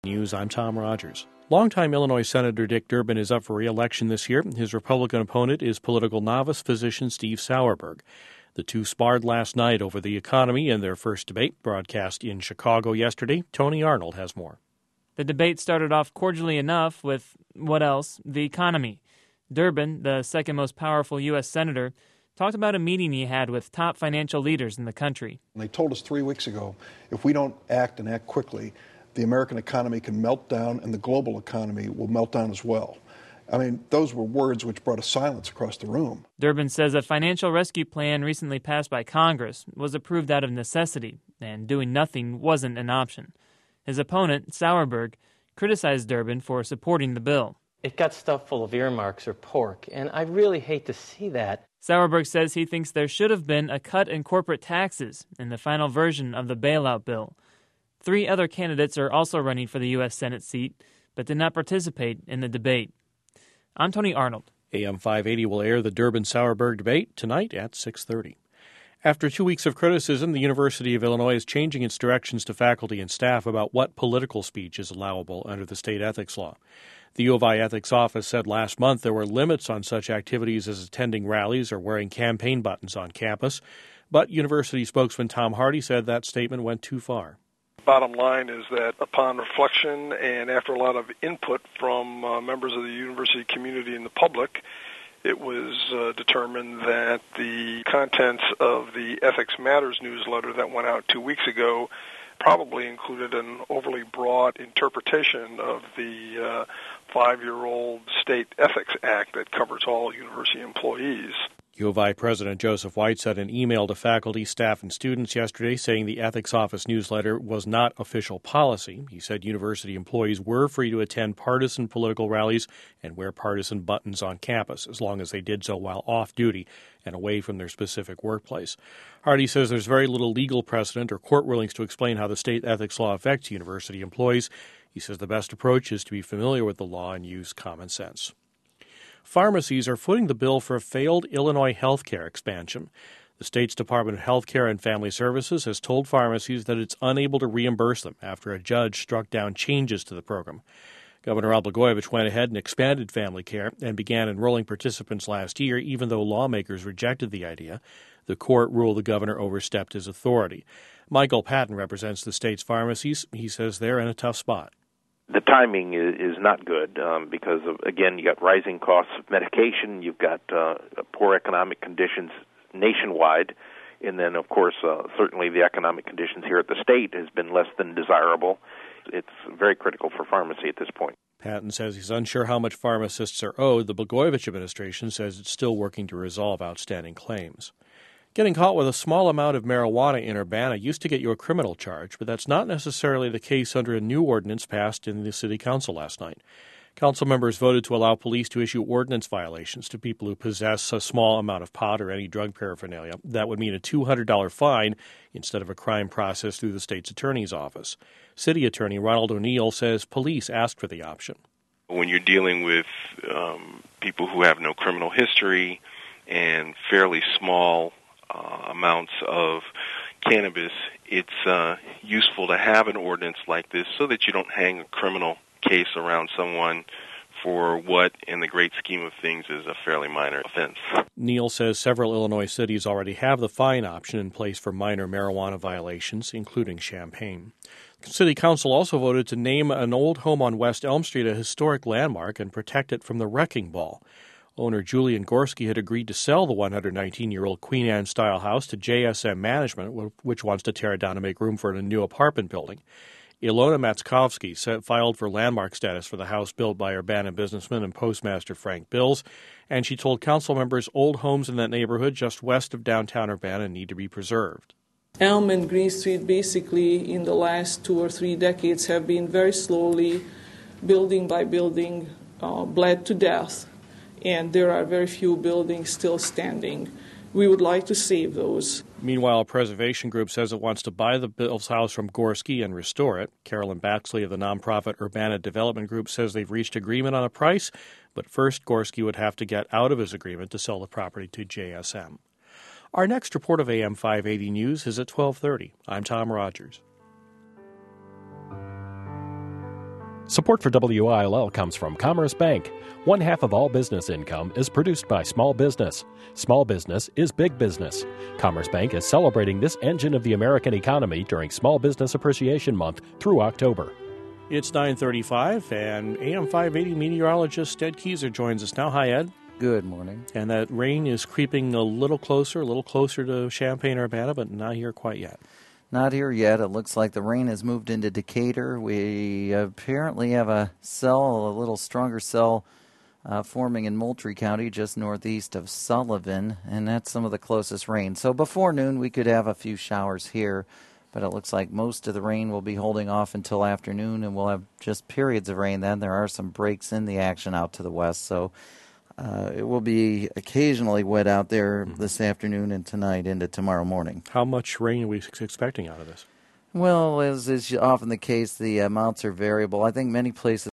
News, I'm Tom Rogers. Longtime Illinois Senator Dick Durbin is up for re-election this year. His Republican opponent is political novice physician Steve Sauerberg. The two sparred last night over the economy in their first debate, broadcast in Chicago yesterday. Tony Arnold has more. The debate started off cordially enough with, what else? The economy. Durbin, the second most powerful U.S. senator, talked about a meeting he had with top financial leaders in the country. They told us 3 weeks ago, if we don't act and act quickly, the American economy can melt down and the global economy will melt down as well. I mean, those were words which brought a silence across the room. Durbin says a financial rescue plan recently passed by Congress was approved out of necessity, and doing nothing wasn't an option. His opponent, Sauerberg, criticized Durbin for supporting the bill. It got stuffed full of earmarks or pork, and I really hate to see that. Sauerberg says he thinks there should have been a cut in corporate taxes in the final version of the bailout bill. 3 other candidates are also running for the U.S. Senate seat, but did not participate in the debate. I'm Tony Arnold. AM 580 will air the Durbin-Sauerberg debate tonight at 6:30. After 2 weeks of criticism, the University of Illinois is changing its directions to faculty and staff about what political speech is allowable under the state ethics law. The U of I Ethics Office said last month there were limits on such activities as attending rallies or wearing campaign buttons on campus, but university spokesman Tom Hardy said that statement went too far. Bottom line is that upon reflection and after a lot of input from members of the university community and the public, it was determined that the contents of the Ethics Matters newsletter that went out 2 weeks ago probably included an overly broad interpretation of the 5-year-old State Ethics Act that covers all university employees. U of I President Joseph White sent an email to faculty, staff, and students yesterday saying the Ethics Office newsletter was not official policy. He said university employees were free to attend partisan political rallies and wear partisan buttons on campus, as long as they did so while off-duty and away from their specific workplace. Hardy says there's very little legal precedent or court rulings to explain how the state ethics law affects university employees. He says the best approach is to be familiar with the law and use common sense. Pharmacies are footing the bill for a failed Illinois health care expansion. The state's Department of Health Care and Family Services has told pharmacies that it's unable to reimburse them after a judge struck down changes to the program. Governor Al Blagojevich went ahead and expanded family care and began enrolling participants last year, even though lawmakers rejected the idea. The court ruled the governor overstepped his authority. Michael Patton represents the state's pharmacies. He says they're in a tough spot. The timing is not good because, again, you got rising costs of medication, you've got poor economic conditions nationwide, and then, of course, certainly the economic conditions here at the state has been less than desirable. It's very critical for pharmacy at this point. Patton says he's unsure how much pharmacists are owed. The Blagojevich administration says it's still working to resolve outstanding claims. Getting caught with a small amount of marijuana in Urbana used to get you a criminal charge, but that's not necessarily the case under a new ordinance passed in the city council last night. Council members voted to allow police to issue ordinance violations to people who possess a small amount of pot or any drug paraphernalia. That would mean a $200 fine instead of a crime process through the state's attorney's office. City Attorney Ronald O'Neill says police asked for the option. When you're dealing with people who have no criminal history and fairly small amounts of cannabis, it's useful to have an ordinance like this so that you don't hang a criminal case around someone for what, in the great scheme of things, is a fairly minor offense. Neal says several Illinois cities already have the fine option in place for minor marijuana violations, including Champaign. City Council also voted to name an old home on West Elm Street a historic landmark and protect it from the wrecking ball. Owner Julian Gorski had agreed to sell the 119-year-old Queen Anne-style house to JSM Management, which wants to tear it down to make room for a new apartment building. Ilona Matskovsky filed for landmark status for the house built by Urbana businessman and postmaster Frank Bills, and she told council members old homes in that neighborhood just west of downtown Urbana need to be preserved. Elm and Green Street basically in the last 2 or 3 decades have been very slowly, building by building, bled to death. And there are very few buildings still standing. We would like to save those. Meanwhile, a preservation group says it wants to buy the Bills house from Gorski and restore it. Carolyn Baxley of the nonprofit Urbana Development Group says they've reached agreement on a price, but first Gorski would have to get out of his agreement to sell the property to JSM. Our next report of AM 580 News is at 12:30. I'm Tom Rogers. Support for WILL comes from Commerce Bank. One half of all business income is produced by small business. Small business is big business. Commerce Bank is celebrating this engine of the American economy during Small Business Appreciation Month through October. It's 9:35, and AM 580 meteorologist Ed Keyser joins us now. Hi, Ed. Good morning. And that rain is creeping a little closer to Champaign-Urbana, but not here quite yet. Not here yet. It looks like the rain has moved into Decatur. We apparently have a little stronger cell forming in Moultrie County, just northeast of Sullivan, and that's some of the closest rain. So before noon, we could have a few showers here, but it looks like most of the rain will be holding off until afternoon, and we'll have just periods of rain then. There are some breaks in the action out to the west, so it will be occasionally wet out there this afternoon and tonight into tomorrow morning. How much rain are we expecting out of this? Well, as is often the case, the amounts are variable. I think many places